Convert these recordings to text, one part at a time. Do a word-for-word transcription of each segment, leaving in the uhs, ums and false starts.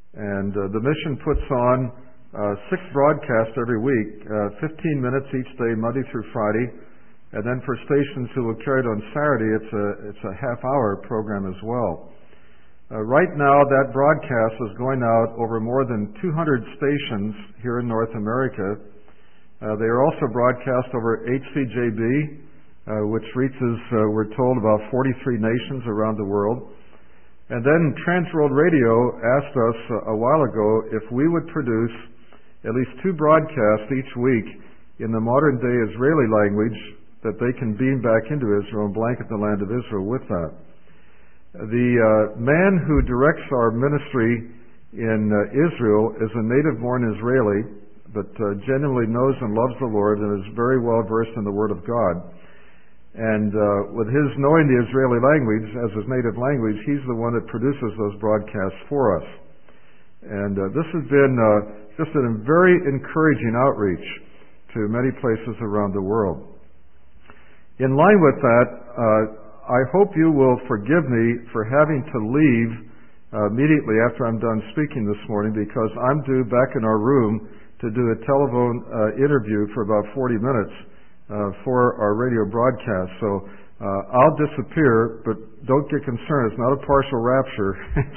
And uh, the mission puts on uh, six broadcasts every week, uh, fifteen minutes each day, Monday through Friday. And then for stations who will carry it on Saturday, it's a, it's a half-hour program as well. Uh, right now, that broadcast is going out over more than two hundred stations here in North America. Uh, they are also broadcast over H C J B, uh, which reaches, uh, we're told, about forty-three nations around the world. And then Transworld Radio asked us uh, a while ago if we would produce at least two broadcasts each week in the modern-day Israeli language that they can beam back into Israel and blanket the land of Israel with that. The uh, man who directs our ministry in uh, Israel is a native-born Israeli, but uh, genuinely knows and loves the Lord and is very well versed in the Word of God. And uh, with his knowing the Israeli language as his native language, he's the one that produces those broadcasts for us. And uh, this has been uh, just a very encouraging outreach to many places around the world. In line with that, uh, I hope you will forgive me for having to leave uh, immediately after I'm done speaking this morning, because I'm due back in our room to do a telephone uh, interview for about forty minutes uh, for our radio broadcast. So uh, I'll disappear, but don't get concerned. It's not a partial rapture.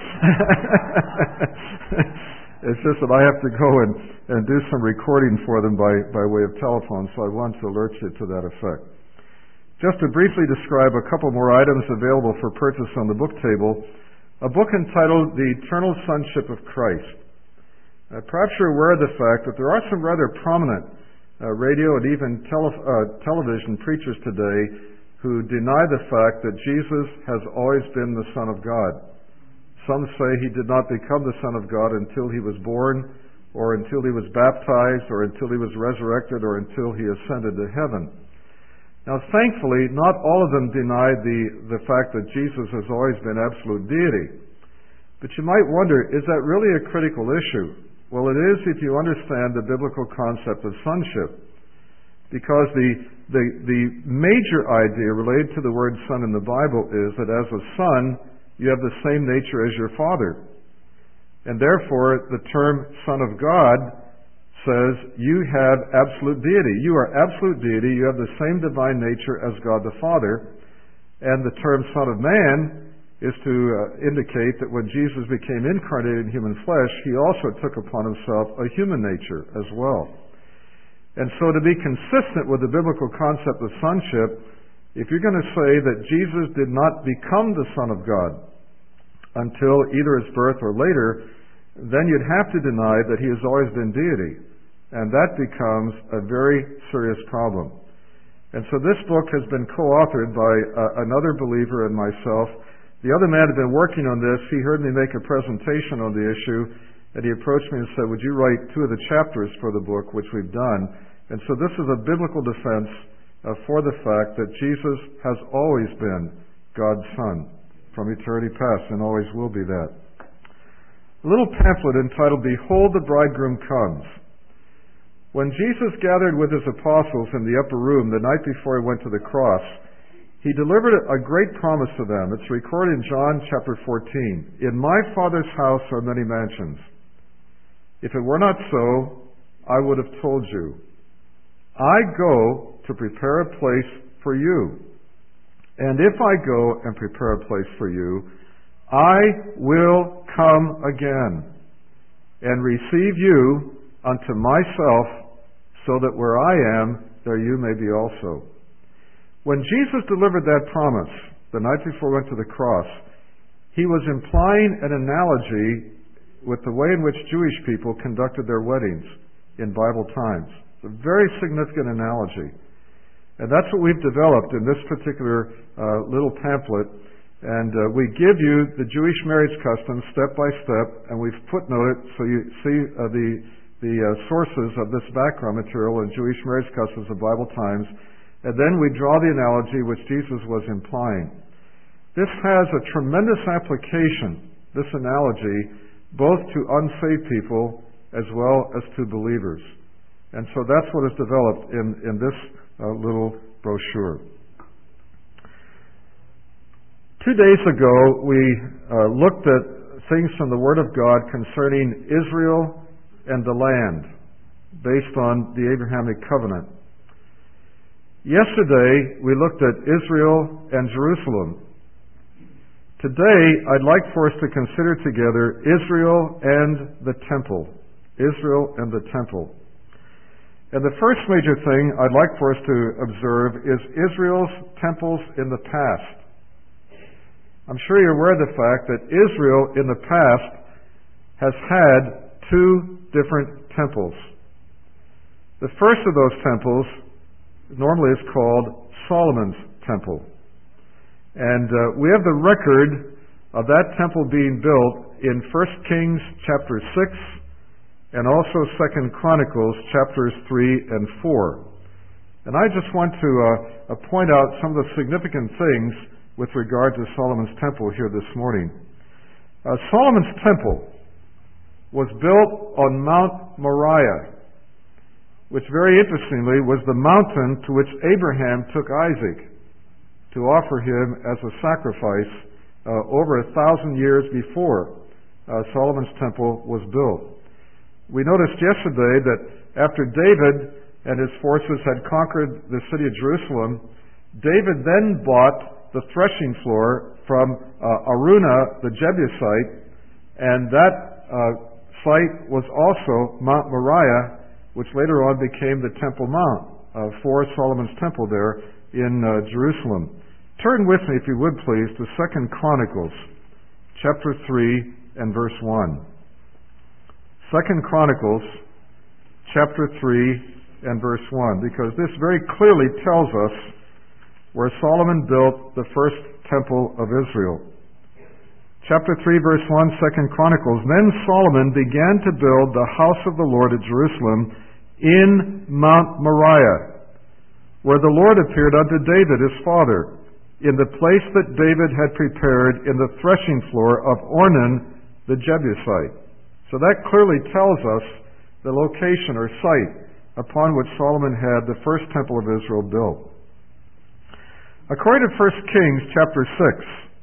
It's just that I have to go and, and do some recording for them by, by way of telephone, so I want to alert you to that effect. Just to briefly describe a couple more items available for purchase on the book table, a book entitled The Eternal Sonship of Christ. Uh, perhaps you're aware of the fact that there are some rather prominent uh, radio and even tele- uh, television preachers today who deny the fact that Jesus has always been the Son of God. Some say he did not become the Son of God until he was born, or until he was baptized, or until he was resurrected, or until he ascended to heaven. Now, thankfully, not all of them deny the, the fact that Jesus has always been absolute deity. But you might wonder, is that really a critical issue? Well, it is if you understand the biblical concept of sonship. Because the, the, the major idea related to the word son in the Bible is that as a son, you have the same nature as your father. And therefore, the term Son of God says you have absolute deity. You are absolute deity. You have the same divine nature as God the Father. And the term Son of Man is to uh, indicate that when Jesus became incarnated in human flesh, he also took upon himself a human nature as well. And so to be consistent with the biblical concept of sonship, if you're going to say that Jesus did not become the Son of God until either his birth or later, then you'd have to deny that he has always been deity. And that becomes a very serious problem. And so this book has been co-authored by uh, another believer and myself. The other man had been working on this. He heard me make a presentation on the issue, and he approached me and said, would you write two of the chapters for the book, which we've done. And so this is a biblical defense uh, for the fact that Jesus has always been God's Son from eternity past and always will be that. A little pamphlet entitled, Behold the Bridegroom Comes. When Jesus gathered with his apostles in the upper room the night before he went to the cross, he delivered a great promise to them. It's recorded in John chapter fourteen. In my Father's house are many mansions. If it were not so, I would have told you. I go to prepare a place for you. And if I go and prepare a place for you, I will come again and receive you unto myself, so that where I am, there you may be also. When Jesus delivered that promise the night before he went to the cross, he was implying an analogy with the way in which Jewish people conducted their weddings in Bible times. It's a very significant analogy. And that's what we've developed in this particular uh, little pamphlet. And uh, we give you the Jewish marriage customs step by step, and we've footnoted so you see uh, the the uh, sources of this background material in Jewish marriage customs of Bible times, and then we draw the analogy which Jesus was implying. This has a tremendous application, this analogy, both to unsaved people as well as to believers. And so that's what is developed in, in this uh, little brochure. Two days ago, we uh, looked at things from the Word of God concerning Israel and the land, based on the Abrahamic covenant. Yesterday, we looked at Israel and Jerusalem. Today, I'd like for us to consider together Israel and the temple. Israel and the temple. And the first major thing I'd like for us to observe is Israel's temples in the past. I'm sure you're aware of the fact that Israel in the past has had two different temples. The first of those temples normally is called Solomon's Temple. And uh, we have the record of that temple being built in First Kings chapter six and also Second Chronicles chapters three and four. And I just want to uh, point out some of the significant things with regard to Solomon's Temple here this morning. Uh, Solomon's Temple was built on Mount Moriah, which very interestingly was the mountain to which Abraham took Isaac to offer him as a sacrifice uh, over a thousand years before uh, Solomon's Temple was built. We noticed yesterday that after David and his forces had conquered the city of Jerusalem, David then bought the threshing floor from uh, Araunah the Jebusite, and that uh, site was also Mount Moriah, which later on became the Temple Mount uh, for Solomon's Temple there in uh, Jerusalem. Turn with me, if you would please, to Second Chronicles chapter three and verse one. Second Chronicles chapter three and verse one, because this very clearly tells us where Solomon built the first temple of Israel. Chapter three, verse one, Second Chronicles. Then Solomon began to build the house of the Lord at Jerusalem in Mount Moriah, where the Lord appeared unto David his father, in the place that David had prepared in the threshing floor of Ornan the Jebusite. So that clearly tells us the location or site upon which Solomon had the first temple of Israel built. According to First Kings chapter six,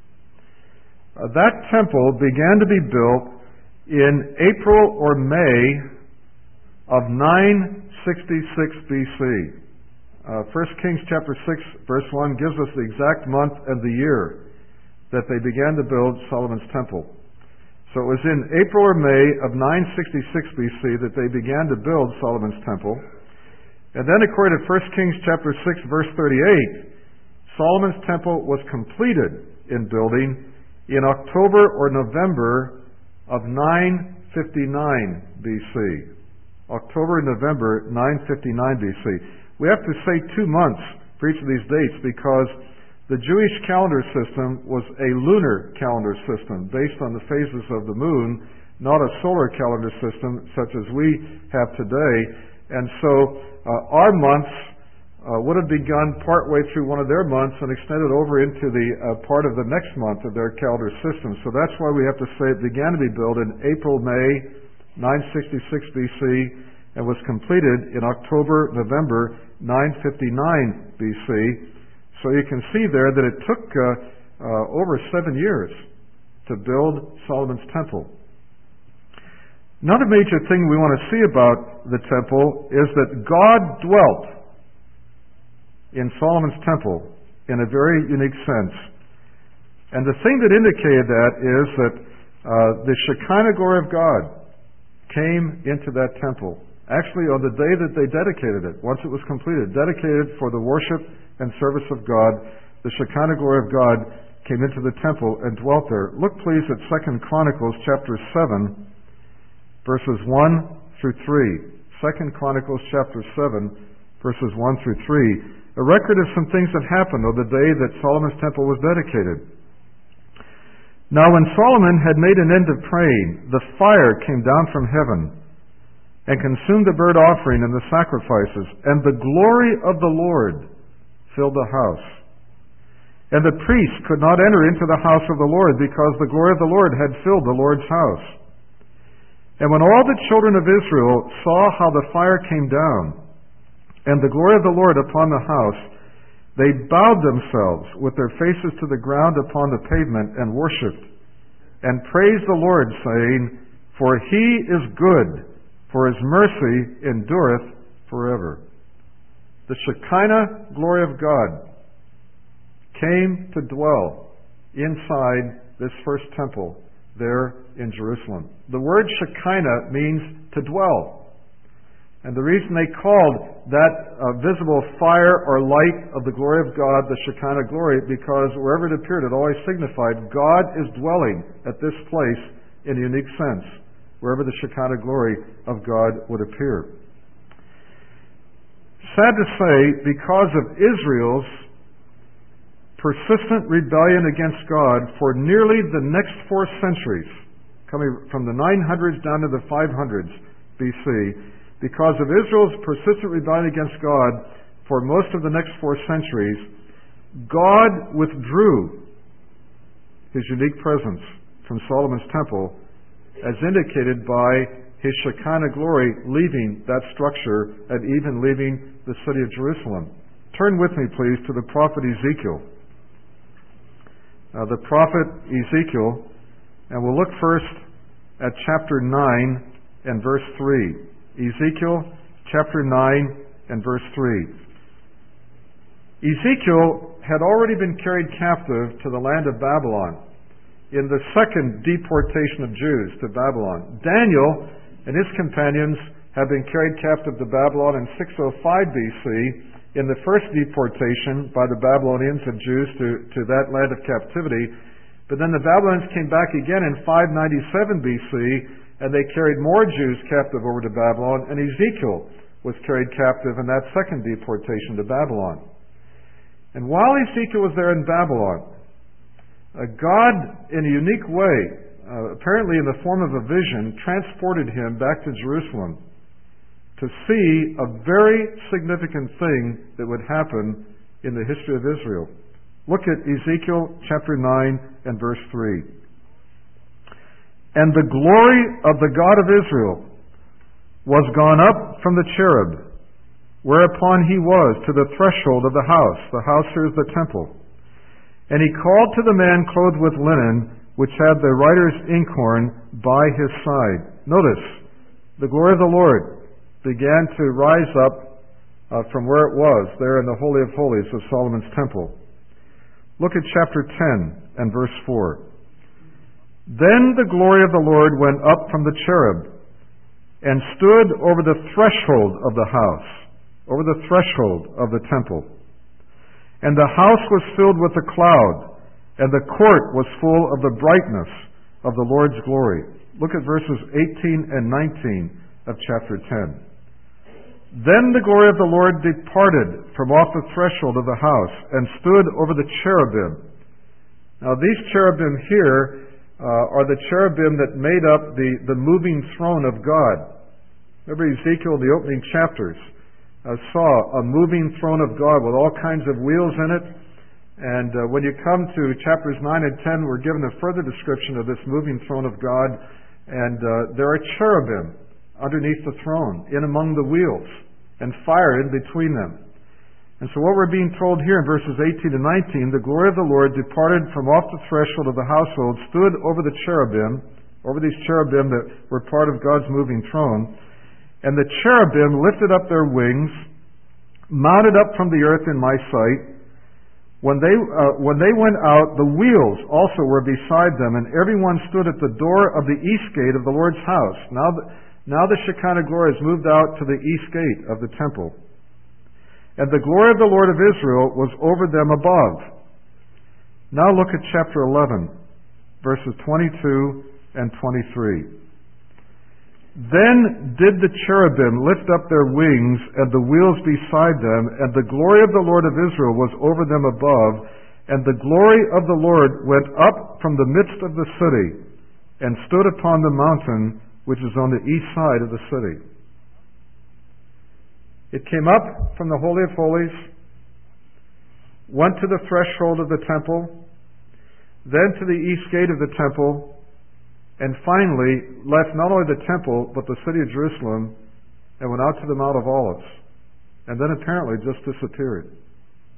uh, that temple began to be built in April or May of nine sixty-six B C. Uh, First Kings chapter six verse one gives us the exact month and the year that they began to build Solomon's temple. So it was in April or May of nine sixty-six B C that they began to build Solomon's temple. And then according to First Kings chapter six verse thirty-eight, Solomon's temple was completed in building in October or November of nine fifty-nine B C. October and November nine fifty-nine B C. We have to say two months for each of these dates because the Jewish calendar system was a lunar calendar system based on the phases of the moon, not a solar calendar system such as we have today. And so uh, our months uh, would have begun partway through one of their months and extended over into the uh, part of the next month of their calendar system. So that's why we have to say it began to be built in April, May, nine sixty-six B C, and was completed in October, November, nine fifty-nine B C. So you can see there that it took uh, uh, over seven years to build Solomon's temple. Another major thing we want to see about the temple is that God dwelt in Solomon's temple in a very unique sense. And the thing that indicated that is that uh, the Shekinah glory of God came into that temple. Actually, on the day that they dedicated it, once it was completed, dedicated for the worship and service of God, the Shekinah glory of God came into the temple and dwelt there. Look please at Second Chronicles chapter seven, verses one through three. Second Chronicles chapter seven, verses one through three. A record of some things that happened on the day that Solomon's temple was dedicated. Now when Solomon had made an end of praying, the fire came down from heaven and consumed the burnt offering and the sacrifices, and the glory of the Lord filled the house. And the priests could not enter into the house of the Lord, because the glory of the Lord had filled the Lord's house. And when all the children of Israel saw how the fire came down, and the glory of the Lord upon the house, they bowed themselves with their faces to the ground upon the pavement and worshipped. and praised the Lord, saying, For he is good, for his mercy endureth forever. The Shekinah glory of God came to dwell inside this first temple there in Jerusalem. The word Shekinah means to dwell. And the reason they called that uh, visible fire or light of the glory of God the Shekinah glory, because wherever it appeared, it always signified God is dwelling at this place in a unique sense, wherever the Shekinah glory of God would appear. Sad to say, because of Israel's persistent rebellion against God for nearly the next four centuries, coming from the nine hundreds down to the five hundreds B C, because of Israel's persistent rebellion against God for most of the next four centuries, God withdrew his unique presence from Solomon's temple, as indicated by his Shekinah glory leaving that structure and even leaving the city of Jerusalem. Turn with me, please, to the prophet Ezekiel. Uh, the prophet Ezekiel, and we'll look first at chapter nine and verse three. Ezekiel chapter nine and verse three. Ezekiel had already been carried captive to the land of Babylon in the second deportation of Jews to Babylon. Daniel and his companions had been carried captive to Babylon in six oh five B C in the first deportation by the Babylonians of Jews to, to that land of captivity. But then the Babylonians came back again in five ninety-seven B C, and they carried more Jews captive over to Babylon, and Ezekiel was carried captive in that second deportation to Babylon. And while Ezekiel was there in Babylon, uh, God, in a unique way, uh, apparently in the form of a vision, transported him back to Jerusalem to see a very significant thing that would happen in the history of Israel. Look at Ezekiel chapter nine and verse three. And the glory of the God of Israel was gone up from the cherub, whereupon he was to the threshold of the house. The house here is the temple. And he called to the man clothed with linen, which had the writer's inkhorn by his side. Notice, the glory of the Lord began to rise up uh, from where it was, there in the Holy of Holies of Solomon's temple. Look at chapter ten and verse four. Then the glory of the Lord went up from the cherub and stood over the threshold of the house, over the threshold of the temple. And the house was filled with a cloud, and the court was full of the brightness of the Lord's glory. Look at verses eighteen and nineteen of chapter ten. Then the glory of the Lord departed from off the threshold of the house and stood over the cherubim. Now these cherubim here uh, are the cherubim that made up the, the moving throne of God. Remember Ezekiel in the opening chapters uh, saw a moving throne of God with all kinds of wheels in it. And uh, when you come to chapters nine and ten, we're given a further description of this moving throne of God. And uh, there are cherubim underneath the throne, in among the wheels, and fire in between them. And so what we're being told here in verses eighteen and nineteen, the glory of the Lord departed from off the threshold of the household, stood over the cherubim, over these cherubim that were part of God's moving throne, and the cherubim lifted up their wings, mounted up from the earth in my sight. When they, uh, when they went out, the wheels also were beside them, and everyone stood at the door of the east gate of the Lord's house. Now the, now the Shekinah glory has moved out to the east gate of the temple. And the glory of the Lord of Israel was over them above. Now look at chapter eleven, verses twenty-two and twenty-three. Then did the cherubim lift up their wings and the wheels beside them, and the glory of the Lord of Israel was over them above, and the glory of the Lord went up from the midst of the city, and stood upon the mountain which is on the east side of the city. It came up from the Holy of Holies, went to the threshold of the temple, then to the east gate of the temple, and finally left not only the temple, but the city of Jerusalem, and went out to the Mount of Olives, and then apparently just disappeared.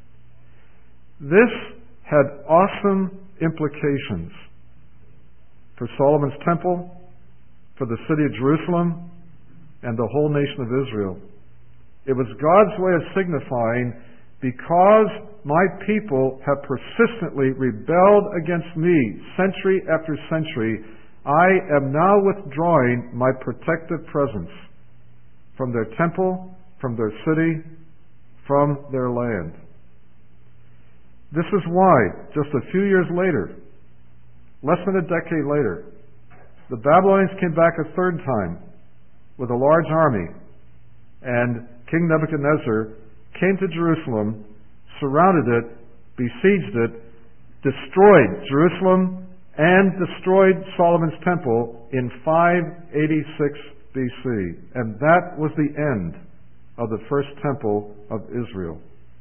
This had awesome implications for Solomon's temple, for the city of Jerusalem, and the whole nation of Israel. It was God's way of signifying, because my people have persistently rebelled against me century after century, I am now withdrawing my protective presence from their temple, from their city, from their land. This is why, just a few years later, less than a decade later, the Babylonians came back a third time with a large army, and King Nebuchadnezzar came to Jerusalem, surrounded it, besieged it, destroyed Jerusalem, and destroyed Solomon's temple in five eighty-six B C. And that was the end of the first temple of Israel.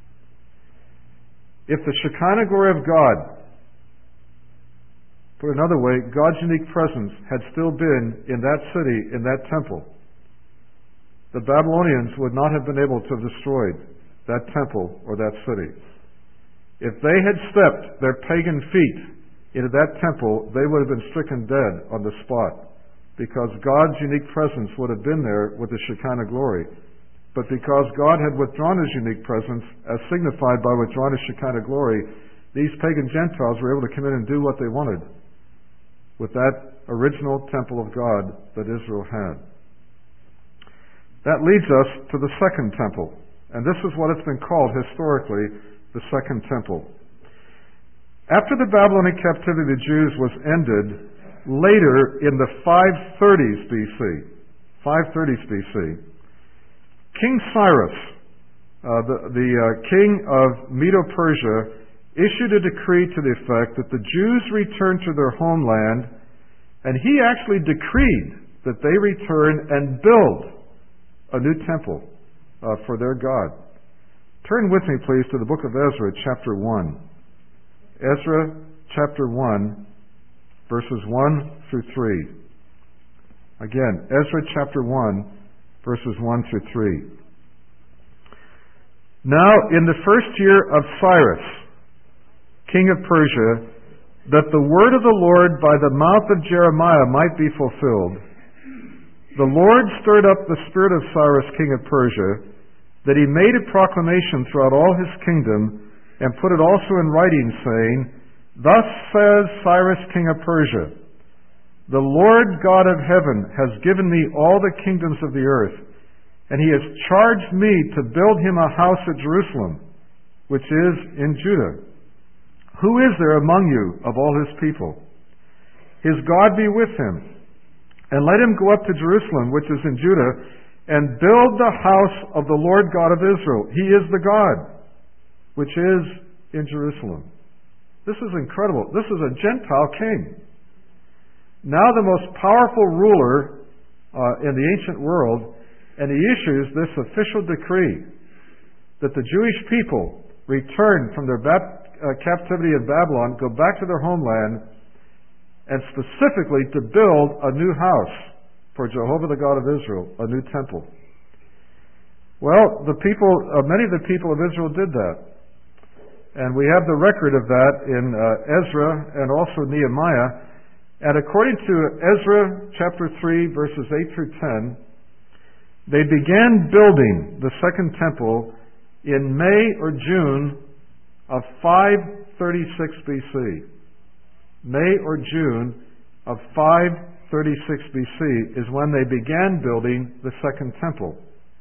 If the Shekinah glory of God, put another way, God's unique presence had still been in that city, in that temple, the Babylonians would not have been able to have destroyed that temple or that city. If they had stepped their pagan feet into that temple, they would have been stricken dead on the spot, because God's unique presence would have been there with the Shekinah glory. But because God had withdrawn His unique presence, as signified by withdrawing His Shekinah glory, these pagan Gentiles were able to come in and do what they wanted with that original temple of God that Israel had. That leads us to the second temple. And this is what it's been called historically, the second temple. After the Babylonian captivity of the Jews was ended, later in the five thirties B C, five thirties B C, King Cyrus, uh, the, the uh, king of Medo-Persia, issued a decree to the effect that the Jews return to their homeland, and he actually decreed that they return and build a new temple uh, for their God. Turn with me, please, to the book of Ezra, chapter one. Ezra, chapter one, verses one through three. Again, Ezra, chapter one, verses one through three. Now, in the first year of Cyrus, king of Persia, that the word of the Lord by the mouth of Jeremiah might be fulfilled, the Lord stirred up the spirit of Cyrus, king of Persia, that he made a proclamation throughout all his kingdom, and put it also in writing, saying, Thus says Cyrus, king of Persia, The Lord God of heaven has given me all the kingdoms of the earth, and he has charged me to build him a house at Jerusalem, which is in Judah. Who is there among you of all his people? His God be with him. And let him go up to Jerusalem, which is in Judah, and build the house of the Lord God of Israel. He is the God, which is in Jerusalem. This is incredible. This is a Gentile king. Now the most powerful ruler uh, in the ancient world, and he issues this official decree that the Jewish people return from their bap- uh, captivity in Babylon, go back to their homeland, and specifically to build a new house for Jehovah the God of Israel, a new temple. Well, the people, uh, many of the people of Israel did that. And we have the record of that in uh, Ezra and also Nehemiah. And according to Ezra chapter three, verses eight through ten, they began building the second temple in May or June of five thirty-six B C. May or June of five thirty-six B C is when they began building the second temple.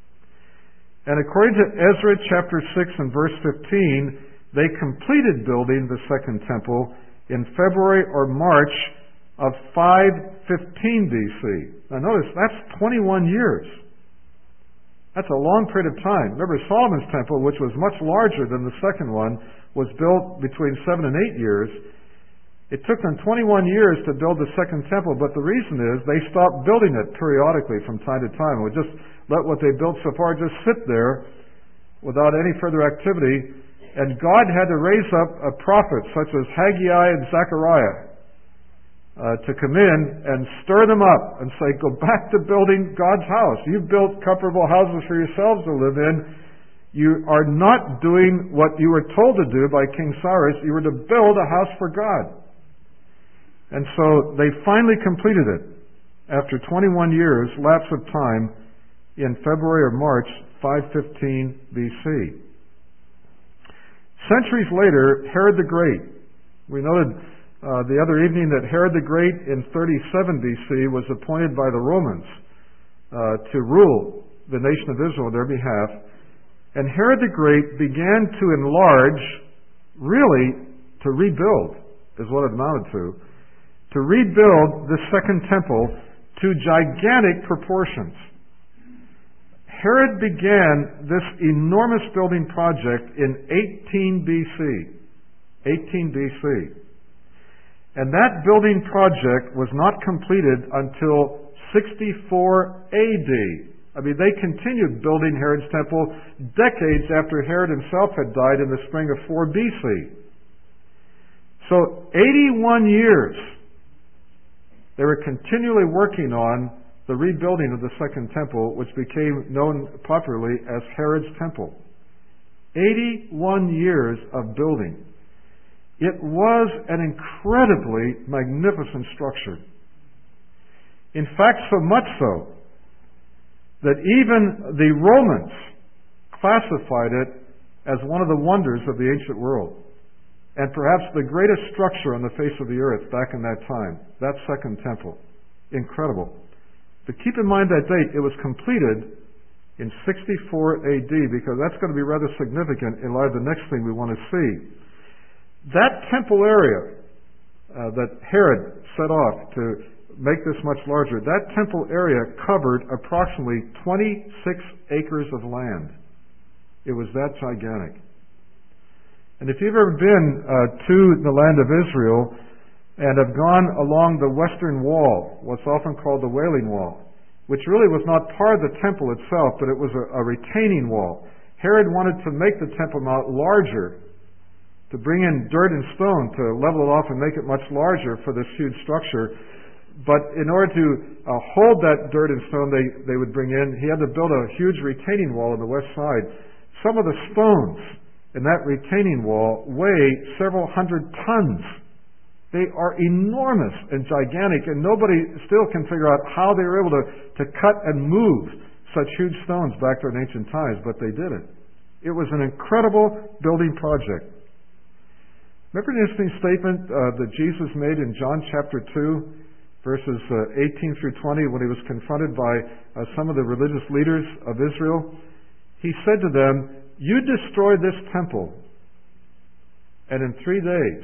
And according to Ezra chapter six and verse fifteen, they completed building the second temple in February or March of five fifteen B C. Now notice, that's twenty-one years. That's a long period of time. Remember, Solomon's temple, which was much larger than the second one, was built between seven and eight years. It took them twenty-one years to build the second temple, but the reason is they stopped building it periodically from time to time. It would just let what they built so far just sit there without any further activity. And God had to raise up a prophet such as Haggai and Zechariah uh, to come in and stir them up and say, go back to building God's house. You've built comfortable houses for yourselves to live in. You are not doing what you were told to do by King Cyrus. You were to build a house for God. And so they finally completed it after twenty-one years lapse of time in February or March five fifteen B C. Centuries later, Herod the Great. We noted uh, the other evening that Herod the Great in thirty-seven B C was appointed by the Romans uh, to rule the nation of Israel on their behalf. And Herod the Great began to enlarge, really to rebuild, is what it amounted to, to rebuild the second temple to gigantic proportions. Herod began this enormous building project in eighteen B C. eighteen B C. And that building project was not completed until sixty-four A D. I mean, they continued building Herod's temple decades after Herod himself had died in the spring of four B C. So, eighty-one years they were continually working on the rebuilding of the second temple, which became known popularly as Herod's temple. eighty-one years of building. It was an incredibly magnificent structure. In fact, so much so that even the Romans classified it as one of the wonders of the ancient world, and perhaps the greatest structure on the face of the earth back in that time, that second temple. Incredible. But keep in mind that date, it was completed in sixty-four A D, because that's going to be rather significant in light of the next thing we want to see. That temple area uh, that Herod set off to make this much larger, that temple area covered approximately twenty-six acres of land. It was that gigantic. And if you've ever been uh, to the land of Israel and have gone along the western wall, what's often called the Wailing Wall, which really was not part of the temple itself, but it was a, a retaining wall. Herod wanted to make the Temple Mount larger, to bring in dirt and stone to level it off and make it much larger for this huge structure. But in order to uh, hold that dirt and stone they, they would bring in, he had to build a huge retaining wall on the west side. Some of the stones in that retaining wall weigh several hundred tons. They are enormous and gigantic, and nobody still can figure out how they were able to, to cut and move such huge stones back to in ancient times, but they did it. It was an incredible building project. Remember an interesting statement uh, that Jesus made in John chapter two, verses uh, eighteen through twenty, when he was confronted by uh, some of the religious leaders of Israel? He said to them, "You destroy this temple, and in three days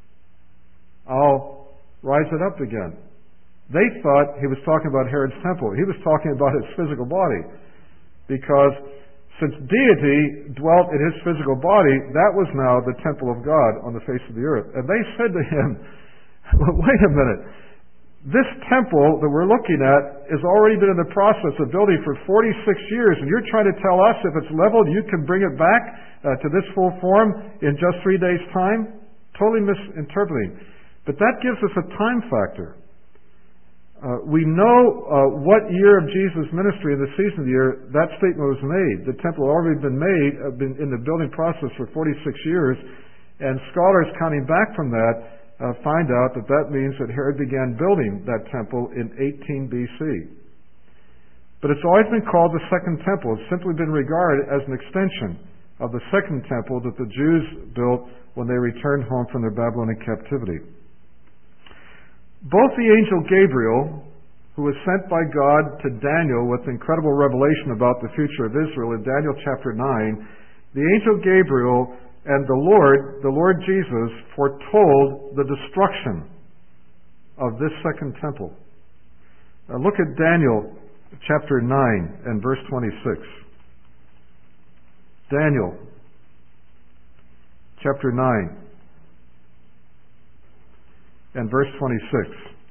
I'll rise it up again." They thought he was talking about Herod's temple. He was talking about his physical body, because since deity dwelt in his physical body, that was now the temple of God on the face of the earth. And they said to him, well, wait a minute. This temple that we're looking at has already been in the process of building for forty-six years, and you're trying to tell us if it's leveled, you can bring it back uh, to this full form in just three days' time? Totally misinterpreting. But that gives us a time factor. Uh, we know uh, what year of Jesus' ministry in the season of the year that statement was made. The temple had already been made, uh, been in the building process for forty-six years, and scholars counting back from that uh, find out that that means that Herod began building that temple in eighteen B C. But it's always been called the Second Temple. It's simply been regarded as an extension of the Second Temple that the Jews built when they returned home from their Babylonian captivity. Both the angel Gabriel, who was sent by God to Daniel with incredible revelation about the future of Israel in Daniel chapter nine, the angel Gabriel and the Lord, the Lord Jesus, foretold the destruction of this second temple. Now look at Daniel chapter nine and verse twenty-six. Daniel chapter nine and verse twenty-six.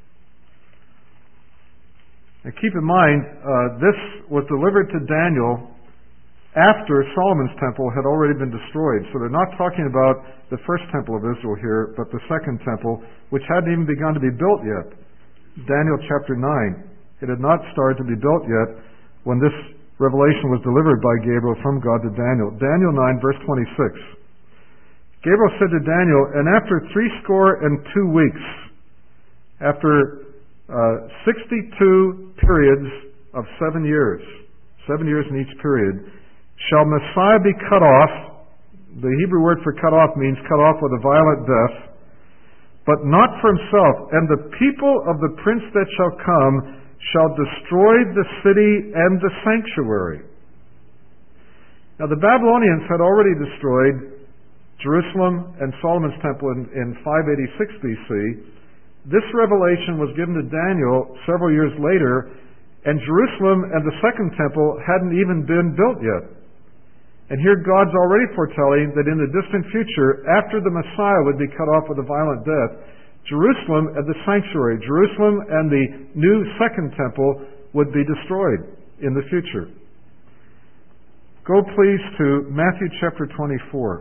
And keep in mind, uh, this was delivered to Daniel after Solomon's temple had already been destroyed. So they're not talking about the first temple of Israel here, but the second temple, which hadn't even begun to be built yet. Daniel chapter nine. It had not started to be built yet when this revelation was delivered by Gabriel from God to Daniel. Daniel nine, verse twenty-six. Gabriel said to Daniel, "And after threescore and two weeks After uh, sixty-two periods of seven years, seven years in each period, shall Messiah be cut off. The Hebrew word for cut off means cut off with a violent death, but not for himself. And the people of the prince that shall come shall destroy the city and the sanctuary. Now the Babylonians had already destroyed Jerusalem and Solomon's temple in, in five eighty-six B C. This revelation was given to Daniel several years later, and Jerusalem and the second temple hadn't even been built yet. And here God's already foretelling that in the distant future, after the Messiah would be cut off with a violent death, Jerusalem and the sanctuary, Jerusalem and the new second temple would be destroyed in the future. Go please to Matthew chapter twenty-four,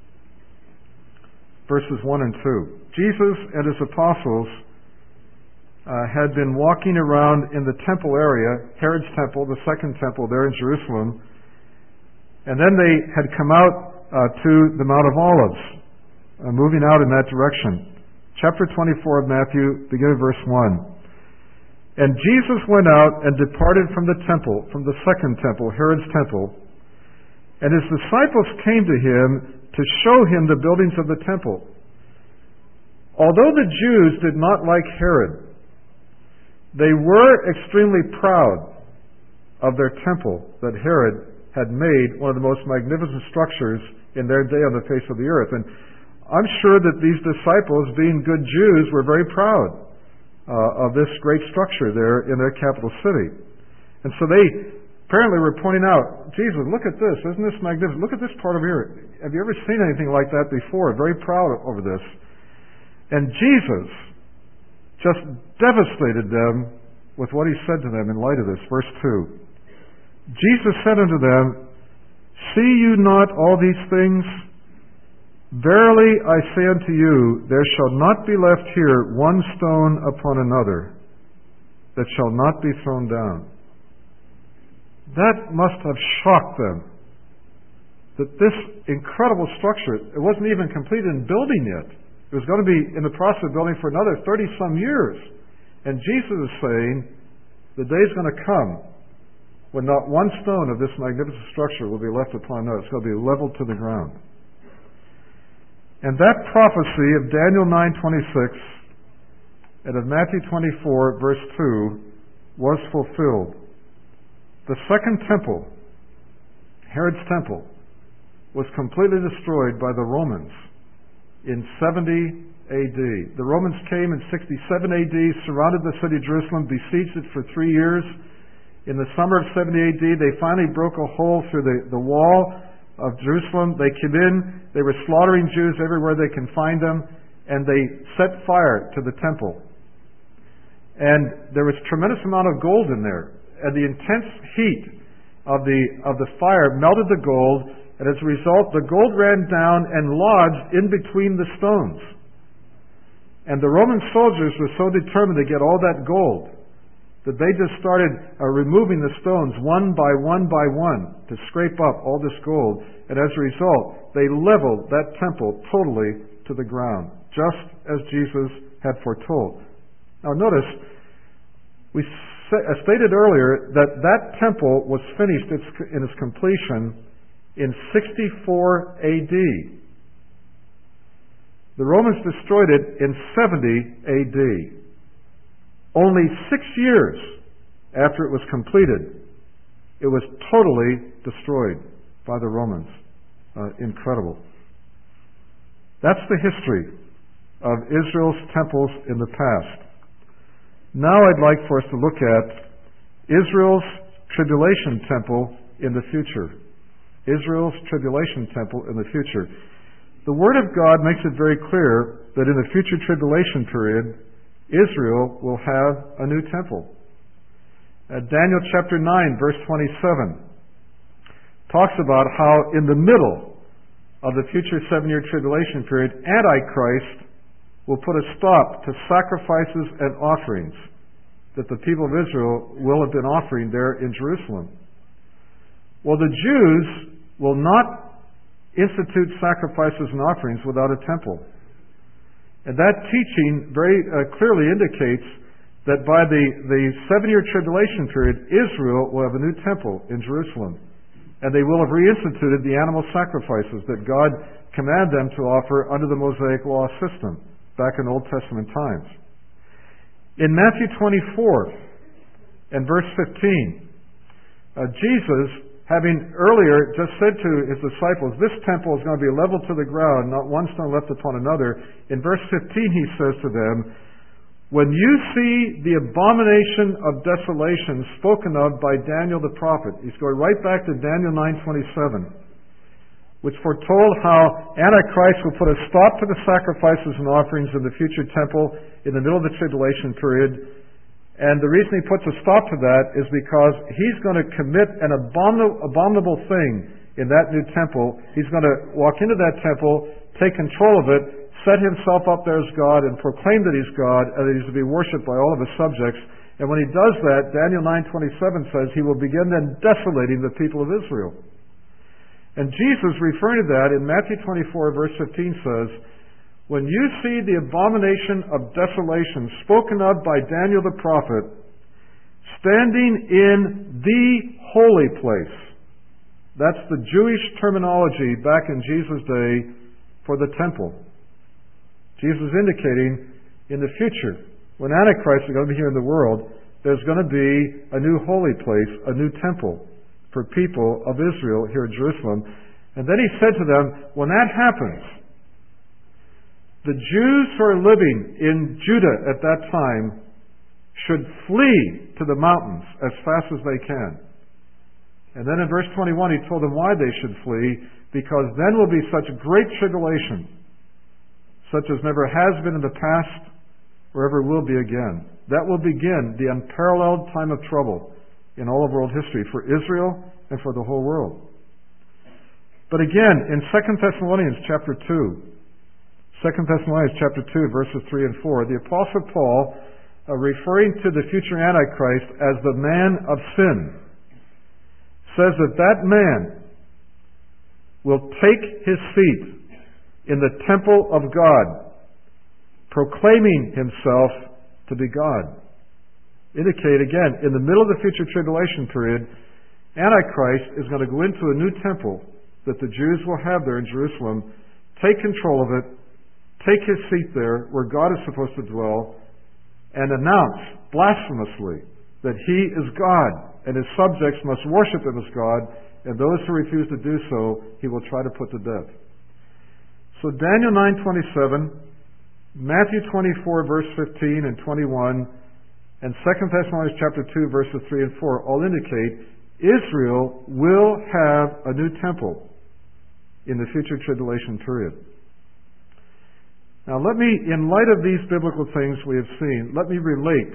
verses one and two. Jesus and his apostles uh, had been walking around in the temple area, Herod's temple, the second temple there in Jerusalem, and then they had come out uh, to the Mount of Olives, uh, moving out in that direction. Chapter twenty-four of Matthew, beginning verse one. And Jesus went out and departed from the temple, from the second temple, Herod's temple, and his disciples came to him to show him the buildings of the temple. Although the Jews did not like Herod, they were extremely proud of their temple that Herod had made one of the most magnificent structures in their day on the face of the earth. And I'm sure that these disciples, being good Jews, were very proud uh, of this great structure there in their capital city. And so they apparently were pointing out, Jesus, look at this. Isn't this magnificent? Look at this part of here. Have you ever seen anything like that before? Very proud over this. And Jesus just devastated them with what he said to them in light of this. Verse two. Jesus said unto them, see you not all these things? Verily I say unto you, there shall not be left here one stone upon another that shall not be thrown down. That must have shocked them. That this incredible structure, it wasn't even completed in building yet. It was going to be in the process of building for another thirty some years. And Jesus is saying, the day's going to come when not one stone of this magnificent structure will be left upon another. It's going to be leveled to the ground. And that prophecy of Daniel nine twenty-six and of Matthew twenty-four verse two was fulfilled. The second temple, Herod's temple, was completely destroyed by the Romans in seventy A D. The Romans came in sixty-seven A D, surrounded the city of Jerusalem, besieged it for three years. In the summer of seventy A D, they finally broke a hole through the, the wall of Jerusalem. They came in, they were slaughtering Jews everywhere they can find them, and they set fire to the temple. And there was a tremendous amount of gold in there. And the intense heat of the of the fire melted the gold, and as a result, the gold ran down and lodged in between the stones. And the Roman soldiers were so determined to get all that gold that they just started uh, removing the stones one by one by one to scrape up all this gold. And as a result, they leveled that temple totally to the ground, just as Jesus had foretold. Now notice, we stated earlier that that temple was finished in its completion in sixty-four A D. The Romans destroyed it in seventy A D. Only six years after it was completed, it was totally destroyed by the Romans. Uh, incredible. That's the history of Israel's temples in the past. Now I'd like for us to look at Israel's tribulation temple in the future. Israel's tribulation temple in the future. The Word of God makes it very clear that in the future tribulation period, Israel will have a new temple. Uh, Daniel chapter nine, verse twenty-seven, talks about how in the middle of the future seven-year tribulation period, Antichrist will put a stop to sacrifices and offerings that the people of Israel will have been offering there in Jerusalem. Well, the Jews will not institute sacrifices and offerings without a temple. And that teaching very uh, clearly indicates that by the, the seven-year tribulation period, Israel will have a new temple in Jerusalem. And they will have reinstituted the animal sacrifices that God commanded them to offer under the Mosaic law system back in Old Testament times. In Matthew twenty-four and verse fifteen, uh, Jesus, having earlier just said to his disciples, this temple is going to be leveled to the ground, not one stone left upon another. In verse fifteen he says to them, when you see the abomination of desolation spoken of by Daniel the prophet, he's going right back to Daniel nine twenty-seven, which foretold how Antichrist will put a stop to the sacrifices and offerings in the future temple in the middle of the tribulation period. And the reason he puts a stop to that is because he's going to commit an abominable, abominable thing in that new temple. He's going to walk into that temple, take control of it, set himself up there as God, and proclaim that he's God, and that he's to be worshipped by all of his subjects. And when he does that, Daniel nine twenty-seven says he will begin then desolating the people of Israel. And Jesus, referring to that in Matthew twenty-four, verse fifteen says, when you see the abomination of desolation spoken of by Daniel the prophet, standing in the holy place. That's the Jewish terminology back in Jesus' day for the temple. Jesus indicating in the future, when Antichrist is going to be here in the world, there's going to be a new holy place, a new temple for people of Israel here in Jerusalem. And then he said to them, when that happens, the Jews who are living in Judah at that time should flee to the mountains as fast as they can. And then in verse twenty-one he told them why they should flee, because then will be such great tribulation, such as never has been in the past or ever will be again. That will begin the unparalleled time of trouble in all of world history for Israel and for the whole world. But again, in Second Thessalonians chapter two, Second Thessalonians chapter two, verses three and four, the Apostle Paul, uh, referring to the future Antichrist as the man of sin, says that that man will take his seat in the temple of God, proclaiming himself to be God. Indicate again, in the middle of the future tribulation period, Antichrist is going to go into a new temple that the Jews will have there in Jerusalem, take control of it, take his seat there where God is supposed to dwell, and announce blasphemously that he is God and his subjects must worship him as God, and those who refuse to do so he will try to put to death. So Daniel nine twenty-seven, Matthew twenty-four verse fifteen and twenty-one, and Second Thessalonians chapter two verses three and four all indicate Israel will have a new temple in the future tribulation period. Now let me, in light of these biblical things we have seen, let me relate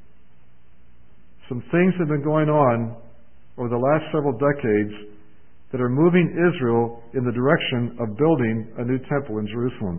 some things that have been going on over the last several decades that are moving Israel in the direction of building a new temple in Jerusalem.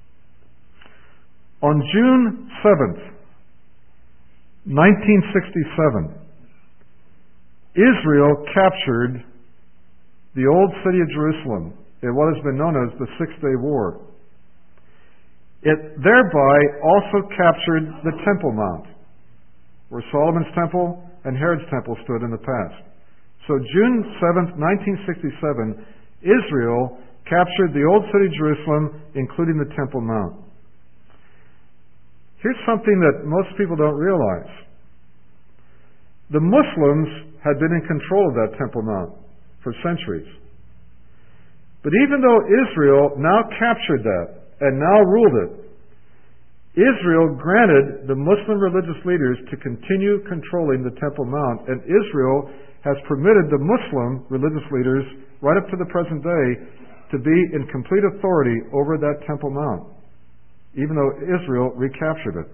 On June seventh, nineteen sixty-seven, Israel captured the old city of Jerusalem in what has been known as the Six-Day War. It thereby also captured the Temple Mount, where Solomon's temple and Herod's temple stood in the past. So June seventh, nineteen sixty-seven, Israel captured the old city of Jerusalem, including the Temple Mount. Here's something that most people don't realize. The Muslims had been in control of that Temple Mount for centuries. But even though Israel now captured that and now ruled it, Israel granted the Muslim religious leaders to continue controlling the Temple Mount, and Israel has permitted the Muslim religious leaders, right up to the present day, to be in complete authority over that Temple Mount, even though Israel recaptured it.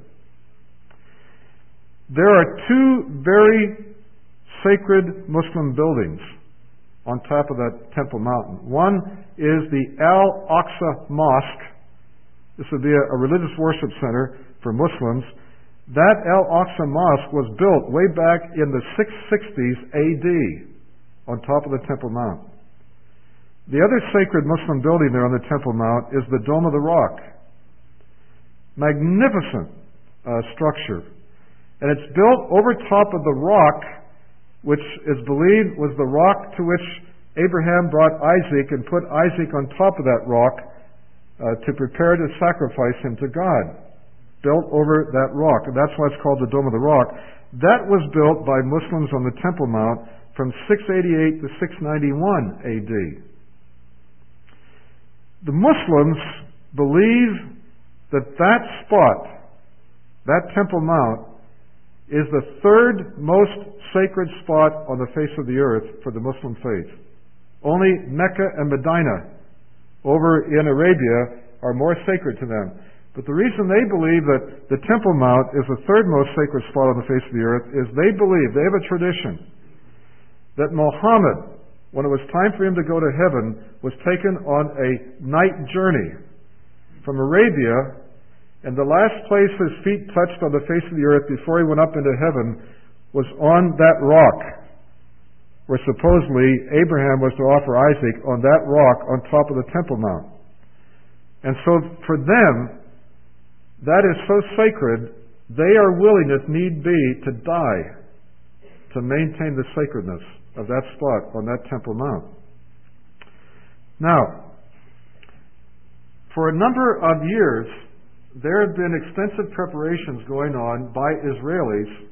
There are two very sacred Muslim buildings on top of that Temple Mountain. One is the Al-Aqsa Mosque. This would be a, a religious worship center for Muslims. That Al-Aqsa Mosque was built way back in the six sixties A D on top of the Temple Mount. The other sacred Muslim building there on the Temple Mount is the Dome of the Rock. Magnificent uh, structure. And it's built over top of the rock, which is believed was the rock to which Abraham brought Isaac and put Isaac on top of that rock uh, to prepare to sacrifice him to God. Built over that rock. And that's why it's called the Dome of the Rock. That was built by Muslims on the Temple Mount from six eighty-eight to six ninety-one A D. The Muslims believe that that spot, that Temple Mount, is the third most sacred spot on the face of the earth for the Muslim faith. Only Mecca and Medina over in Arabia are more sacred to them. But the reason they believe that the Temple Mount is the third most sacred spot on the face of the earth is they believe, they have a tradition, that Muhammad, when it was time for him to go to heaven, was taken on a night journey from Arabia, and the last place his feet touched on the face of the earth before he went up into heaven was on that rock, where supposedly Abraham was to offer Isaac on that rock on top of the Temple Mount. And so for them, that is so sacred, they are willing, if need be, to die to maintain the sacredness of that spot on that Temple Mount. Now, for a number of years, there have been extensive preparations going on by Israelis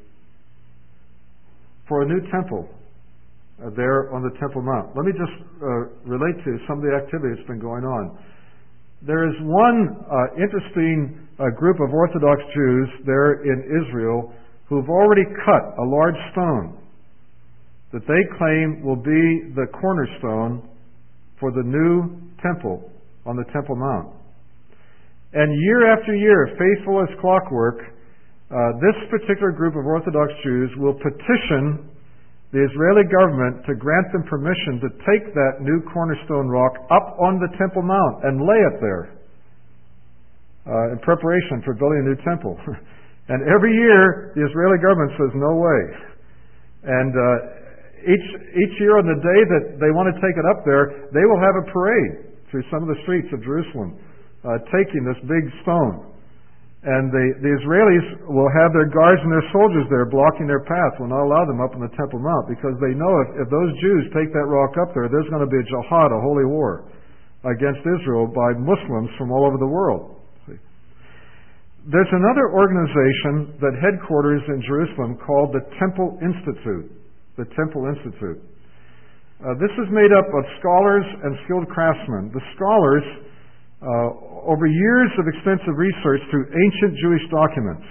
for a new temple uh, there on the Temple Mount. Let me just uh, relate to some of the activity that's been going on. There is one uh, interesting uh, group of Orthodox Jews there in Israel who've already cut a large stone that they claim will be the cornerstone for the new temple on the Temple Mount. And year after year, faithful as clockwork, uh, this particular group of Orthodox Jews will petition the Israeli government to grant them permission to take that new cornerstone rock up on the Temple Mount and lay it there uh, in preparation for building a new temple. And every year, the Israeli government says, no way. And uh, each, each year on the day that they want to take it up there, they will have a parade through some of the streets of Jerusalem, uh, taking this big stone. And the, the Israelis will have their guards and their soldiers there blocking their path, will not allow them up on the Temple Mount, because they know if, if those Jews take that rock up there, there's going to be a jihad, a holy war, against Israel by Muslims from all over the world. See? There's another organization that headquarters in Jerusalem called the Temple Institute. The Temple Institute. Uh, this is made up of scholars and skilled craftsmen. The scholars, uh, over years of extensive research through ancient Jewish documents,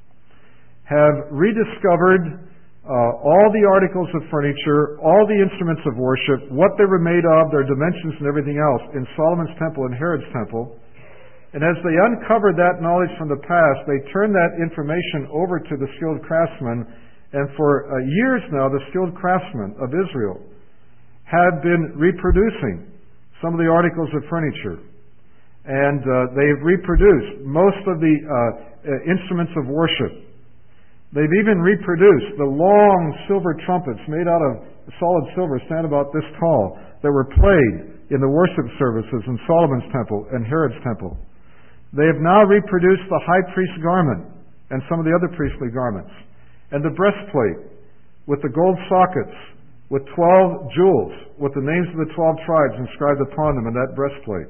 have rediscovered uh, all the articles of furniture, all the instruments of worship, what they were made of, their dimensions and everything else in Solomon's temple and Herod's temple. And as they uncovered that knowledge from the past, they turned that information over to the skilled craftsmen. And for uh, years now, the skilled craftsmen of Israel have been reproducing some of the articles of furniture. And uh, they've reproduced most of the uh, uh, instruments of worship. They've even reproduced the long silver trumpets made out of solid silver, stand about this tall, that were played in the worship services in Solomon's temple and Herod's temple. They have now reproduced the high priest's garment and some of the other priestly garments, and the breastplate with the gold sockets, with twelve jewels, with the names of the twelve tribes inscribed upon them in that breastplate.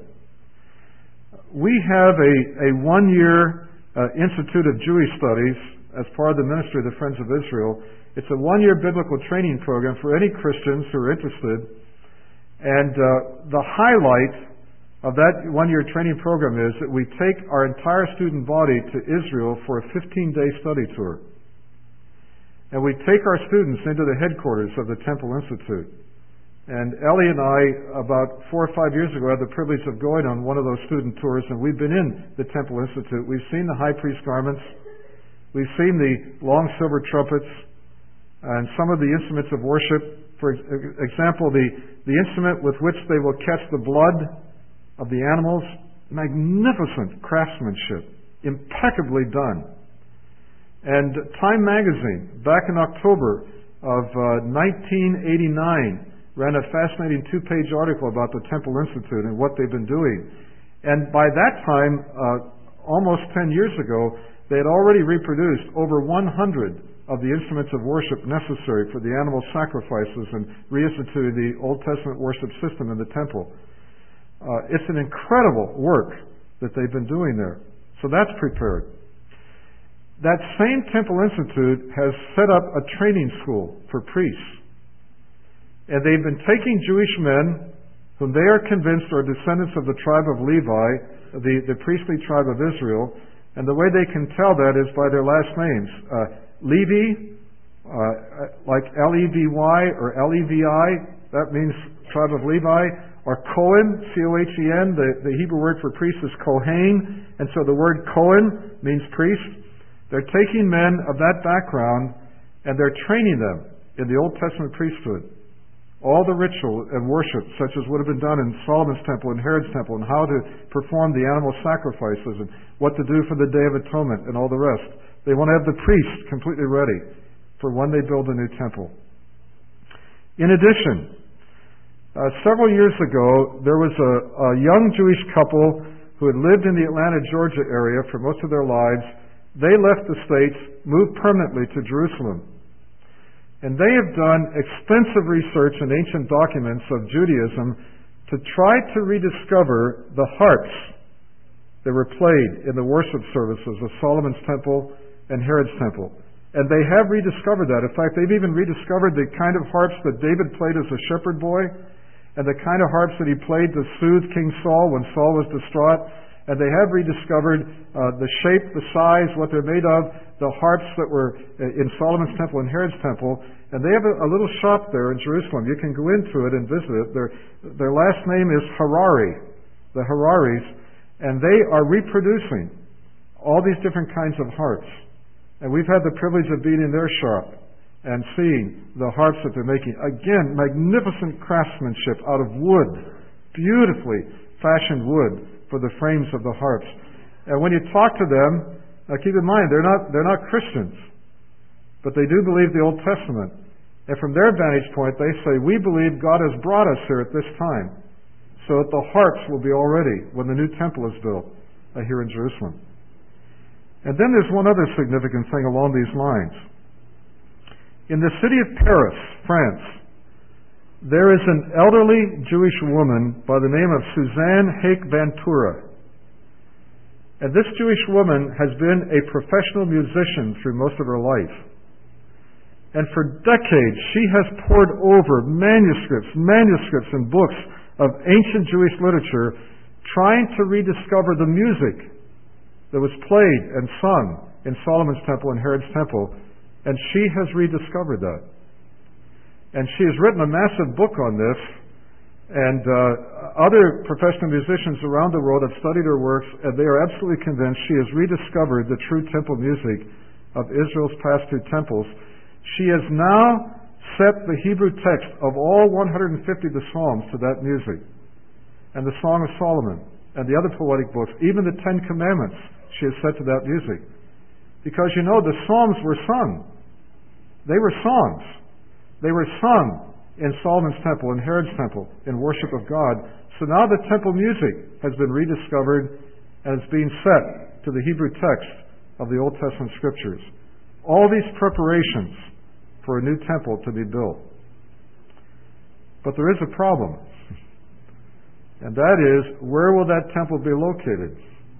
We have a, a one-year uh, Institute of Jewish Studies as part of the ministry of the Friends of Israel. It's a one-year biblical training program for any Christians who are interested. And uh, the highlight of that one-year training program is that we take our entire student body to Israel for a fifteen-day study tour. And we take our students into the headquarters of the Temple Institute. And Ellie and I, about four or five years ago, had the privilege of going on one of those student tours, and we've been in the Temple Institute. We've seen the high priest garments. We've seen the long silver trumpets and some of the instruments of worship. For example, the, the instrument with which they will catch the blood of the animals. Magnificent craftsmanship. Impeccably done. And Time Magazine, back in October of uh, nineteen eighty-nine, ran a fascinating two-page article about the Temple Institute and what they've been doing. And by that time, uh, almost ten years ago, they had already reproduced over one hundred of the instruments of worship necessary for the animal sacrifices and reinstituting the Old Testament worship system in the temple. Uh, it's an incredible work that they've been doing there. So that's prepared. That same Temple Institute has set up a training school for priests. And they've been taking Jewish men whom they are convinced are descendants of the tribe of Levi, the, the priestly tribe of Israel, and the way they can tell that is by their last names. Uh, Levi, uh, like L E V Y or L E V I, that means tribe of Levi, or Cohen, C O H E N, the, the Hebrew word for priest is Kohen, and so the word Cohen means priest. They're taking men of that background and they're training them in the Old Testament priesthood. All the ritual and worship, such as would have been done in Solomon's temple and Herod's temple, and how to perform the animal sacrifices, and what to do for the Day of Atonement, and all the rest. They want to have the priests completely ready for when they build a new temple. In addition, uh, several years ago, there was a, a young Jewish couple who had lived in the Atlanta, Georgia area for most of their lives. They left the States, moved permanently to Jerusalem. And they have done extensive research in ancient documents of Judaism to try to rediscover the harps that were played in the worship services of Solomon's temple and Herod's temple. And they have rediscovered that. In fact, they've even rediscovered the kind of harps that David played as a shepherd boy, and the kind of harps that he played to soothe King Saul when Saul was distraught. And they have rediscovered uh, the shape, the size, what they're made of, the harps that were in Solomon's temple and Herod's temple. And they have a, a little shop there in Jerusalem. You can go into it and visit it. Their, their last name is Harari, the Hararis, and they are reproducing all these different kinds of harps. And we've had the privilege of being in their shop and seeing the harps that they're making. Again, magnificent craftsmanship out of wood, beautifully fashioned wood for the frames of the harps. And when you talk to them, now keep in mind, they're not, they're not Christians, but they do believe the Old Testament. And from their vantage point, they say, we believe God has brought us here at this time, so that the harps will be all ready when the new temple is built uh, here in Jerusalem. And then there's one other significant thing along these lines. In the city of Paris, France, there is an elderly Jewish woman by the name of Suzanne Hake Ventura. And this Jewish woman has been a professional musician through most of her life. And for decades, she has pored over manuscripts, manuscripts and books of ancient Jewish literature, trying to rediscover the music that was played and sung in Solomon's temple and Herod's temple. And she has rediscovered that. And she has written a massive book on this, and uh, other professional musicians around the world have studied her works, and they are absolutely convinced she has rediscovered the true temple music of Israel's past two temples. She has now set the Hebrew text of all one hundred fifty of the Psalms to that music, and the Song of Solomon, and the other poetic books, even the Ten Commandments she has set to that music. Because, you know, the Psalms were sung. They were songs. They were sung in Solomon's temple and Herod's temple in worship of God. So now the temple music has been rediscovered and is being set to the Hebrew text of the Old Testament scriptures. All these preparations for a new temple to be built. But there is a problem. And that is, where will that temple be located?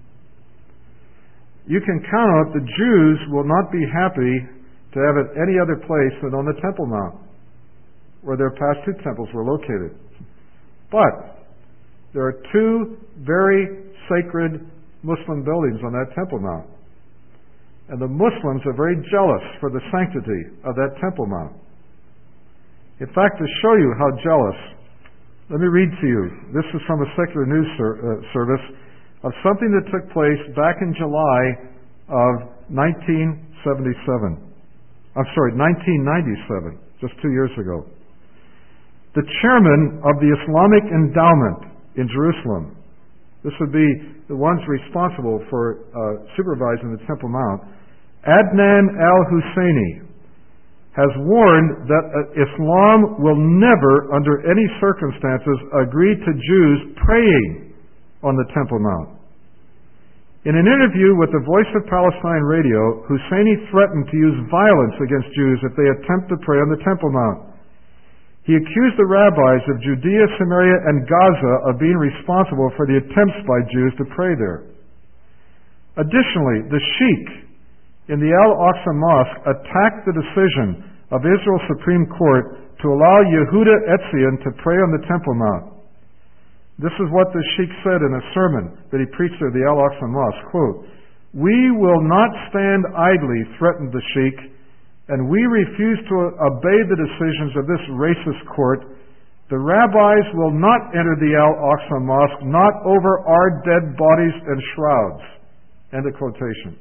You can count on it, the Jews will not be happy to have it any other place than on the Temple Mount, where their past two temples were located. But there are two very sacred Muslim buildings on that Temple Mount. And the Muslims are very jealous for the sanctity of that Temple Mount. In fact, to show you how jealous, let me read to you. This is from a secular news ser- uh, service of something that took place back in July of nineteen seventy-seven. I'm sorry, nineteen ninety-seven, just two years ago. The chairman of the Islamic Endowment in Jerusalem, this would be the ones responsible for uh, supervising the Temple Mount, Adnan al-Husseini, has warned that uh, Islam will never, under any circumstances, agree to Jews praying on the Temple Mount. In an interview with the Voice of Palestine radio, Husseini threatened to use violence against Jews if they attempt to pray on the Temple Mount. He accused the rabbis of Judea, Samaria, and Gaza of being responsible for the attempts by Jews to pray there. Additionally, the sheikh in the Al-Aqsa Mosque attacked the decision of Israel's Supreme Court to allow Yehuda Etzion to pray on the Temple Mount. This is what the sheikh said in a sermon that he preached at the Al-Aqsa Mosque, quote, "We will not stand idly," threatened the sheikh, "and we refuse to obey the decisions of this racist court. The rabbis will not enter the Al-Aqsa Mosque, not over our dead bodies and shrouds." End of quotation.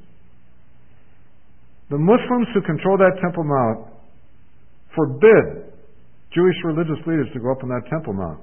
The Muslims who control that Temple Mount forbid Jewish religious leaders to go up on that Temple Mount.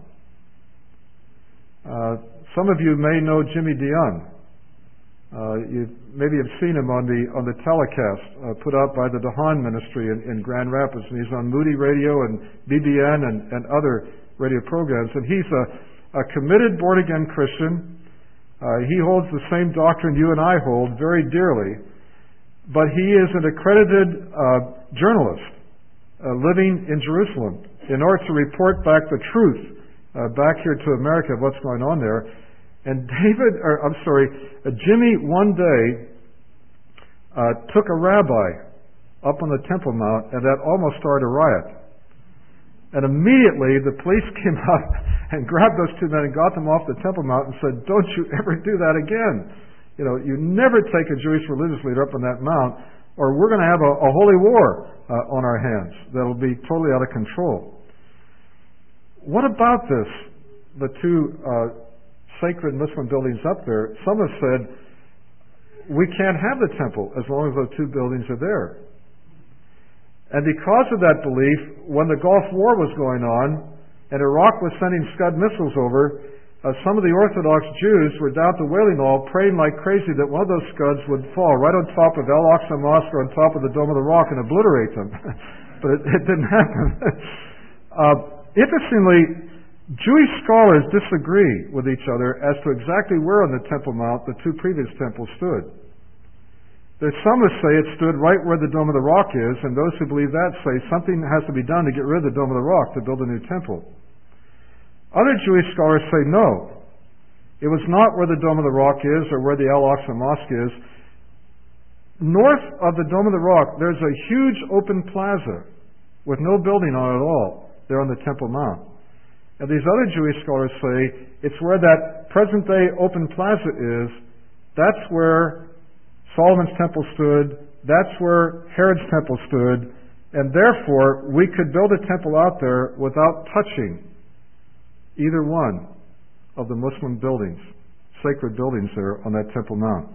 Uh, some of you may know Jimmy DeYoung. Uh, you maybe have seen him on the on the telecast uh, put out by the Dahan Ministry in, in Grand Rapids, and he's on Moody Radio and B B N and, and other radio programs. And he's a, a committed born-again Christian. Uh, he holds the same doctrine you and I hold very dearly, but he is an accredited uh, journalist uh, living in Jerusalem in order to report back the truth uh, back here to America of what's going on there. And David, or I'm sorry, uh, Jimmy one day uh, took a rabbi up on the Temple Mount, and that almost started a riot. And immediately the police came up and grabbed those two men and got them off the Temple Mount and said, "Don't you ever do that again. You know, you never take a Jewish religious leader up on that mount, or we're going to have a, a holy war uh, on our hands that'll be totally out of control." What about this? The two uh, sacred Muslim buildings up there, some have said, we can't have the temple as long as those two buildings are there. And because of that belief, when the Gulf War was going on and Iraq was sending Scud missiles over, uh, some of the Orthodox Jews were down at the Wailing Wall praying like crazy that one of those Scuds would fall right on top of Al-Aqsa Mosque or on top of the Dome of the Rock and obliterate them. But it, it didn't happen. uh, interestingly, Jewish scholars disagree with each other as to exactly where on the Temple Mount the two previous temples stood. There's some who say it stood right where the Dome of the Rock is, and those who believe that say something has to be done to get rid of the Dome of the Rock to build a new temple. Other Jewish scholars say no. It was not where the Dome of the Rock is or where the Al-Aqsa Mosque is. North of the Dome of the Rock, there's a huge open plaza with no building on it at all there on the Temple Mount. And these other Jewish scholars say it's where that present-day open plaza is. That's where Solomon's temple stood. That's where Herod's temple stood. And therefore, we could build a temple out there without touching either one of the Muslim buildings, sacred buildings there on that Temple Mount.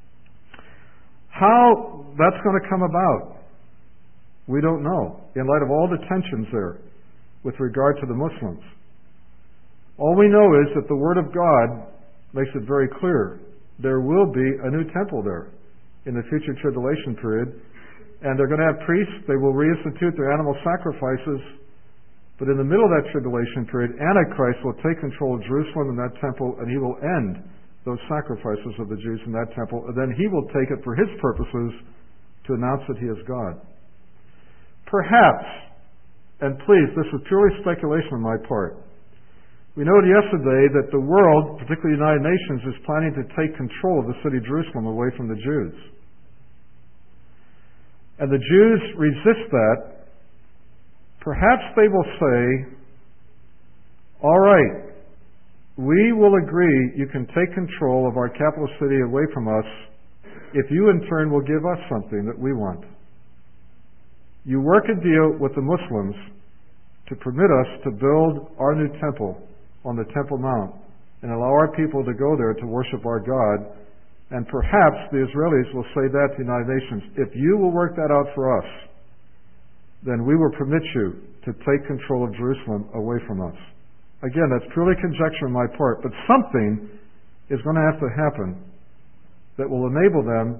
How that's going to come about, we don't know, in light of all the tensions there with regard to the Muslims. All we know is that the Word of God makes it very clear. There will be a new temple there in the future tribulation period, and they're going to have priests. They will reinstitute their animal sacrifices. But in the middle of that tribulation period, Antichrist will take control of Jerusalem and that temple, and he will end those sacrifices of the Jews in that temple, and then he will take it for his purposes to announce that he is God. Perhaps, and please, this is purely speculation on my part, we noted yesterday that the world, particularly the United Nations, is planning to take control of the city of Jerusalem away from the Jews. And the Jews resist that. Perhaps they will say, all right, we will agree you can take control of our capital city away from us if you in turn will give us something that we want. You work a deal with the Muslims to permit us to build our new temple on the Temple Mount and allow our people to go there to worship our God. And perhaps the Israelis will say that to the United Nations. If you will work that out for us, then we will permit you to take control of Jerusalem away from us. Again, that's purely conjecture on my part, but something is going to have to happen that will enable them